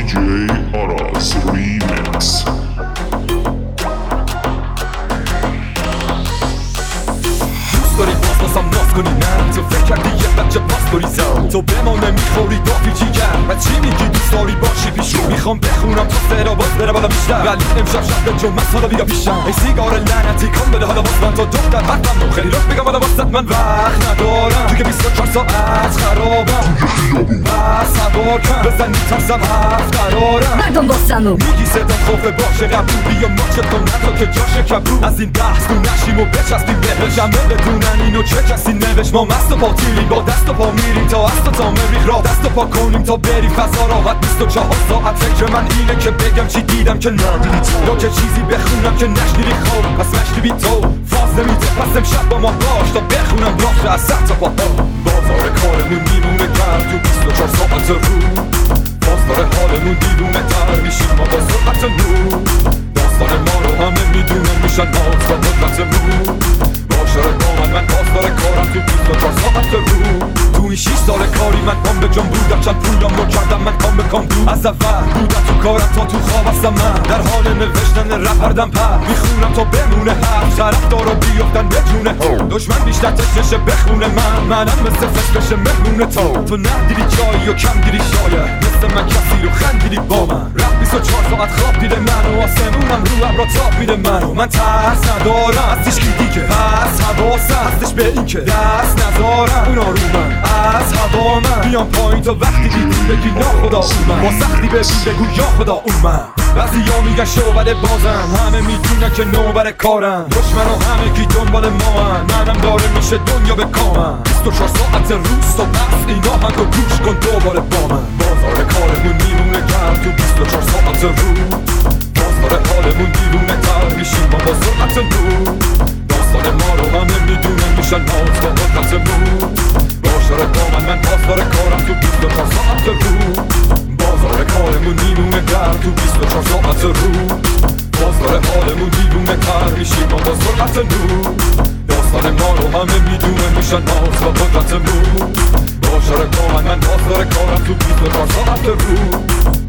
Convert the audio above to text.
DJ Aras Remix. داری بازم ناز کنی نه تو فکر کردی یه بچه پاس بریزم تو به ما نمیخوری دافی جیگر و چی میگی دوست داری باشی پیشون میخوام بخونم تا سرا باز بره بالا بیشتر ولی امشب شب جمعه حالا بیا پیشم ای سیگار لعنتی کن بده حالا باز من تو دختر حتما خیلی رفت بگم حالا واسط من وقت ندارم تو که 24 ساعت خرابم بس سوار کن بزن میترسم حرف قرارم مردم باستنو میگی صدام خوفه باشه قبول بیا ماچه کن نتا که جاش کبرو از این بحث تو نشیم و بچسبیم بهش همه بدونن اینو چه کسی نوشت ما مست و پاتیلیم با دست و پا میریم تا است و تا مریخ را دست و پا کنیم تا بریم فضا راحت 24 ساعت فکر من اینه که بگم چی دیدم که ندیدی تو یا که چیزی بخونم که نشنیدی خوب پس مشتی بی تو فاز نمیده پس امشب با ما باش تا بخونم راش از سر تا پا بازار کارمون میمونه گرم تو 24 ساعت رو بازار حالمون دیوونه تر میشیم ما با سرعت نور داستان ما رو همه میدونن میشن ناز با قدرتمون باشاره با من پاسدار کارم تو 24 ساعت رو تو این 6 سال کاری من پام به جان بودم چند پولم رو کردم من کام به کام دو از اول بودم تو کارم تا تو خواب هستم من در حال نوشتن رپ هردم پر میخونم تا بمونه حرف طرفدارا بیفتن به جونه دشمن بیشتر تشنشه بخونه منم مثل فشفش مهمونه تو ندیدی جایی و کم دیدی شاید مثل من کسی رو خندیدی با من رپ 24 ساعت خواب دیده من و آسمونم رو ابرا تاب میده من ترس ندارم از هیچ کی دیگه پس حواسم هستش به این که دست نذارم اونا رو من از هوا من بیام پایین تا وقتی دیدی بگی ناخدا اون من با سختی ببین بگو یا خدا اون من بعضی ها میگن شعبده بازم همه میدونن که نوبر کارم دشمن و همه کی دنبال ما منم داره میشه دنیا به کامم 24 ساعت روز تا بس اینا هم رو گوش کن دوباره با من بازار کارمون میمونه گرم تو 24 ساعت روز بازار حالمون دیوونه تر میشیم ما با سرعت نور داستان ما رو همه میدونن میشن ناز با قدرتمون باشاره با من پاسدار کارم تو 24 ساعت روز بازار کارمون دیوونه گرم تو 24 ساعت روز بازار حالمون دیوونه تر میشیم ما با سرعت نور داستان ما رو همه میدونن میشن ناز با قدرتمون باشاره با من پاسدار کارم تو 24 ساعت روز